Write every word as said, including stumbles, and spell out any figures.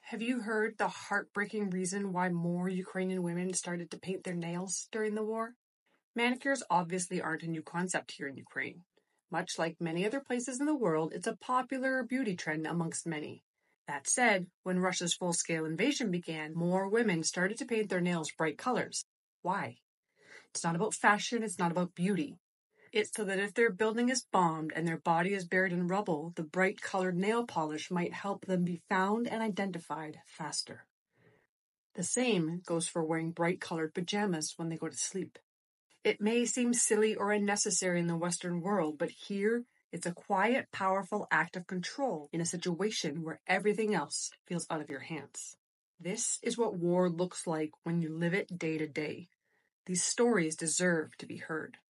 Have you heard the heartbreaking reason why more Ukrainian women started to paint their nails during the war? Manicures obviously aren't a new concept here in Ukraine. Much like many other places in the world, it's a popular beauty trend amongst many. That said, when Russia's full-scale invasion began, more women started to paint their nails bright colors. Why? It's not about fashion, it's not about beauty. It's so that if their building is bombed and their body is buried in rubble, the bright colored nail polish might help them be found and identified faster. The same goes for wearing bright colored pajamas when they go to sleep. It may seem silly or unnecessary in the Western world, but here it's a quiet, powerful act of control in a situation where everything else feels out of your hands. This is what war looks like when you live it day to day. These stories deserve to be heard.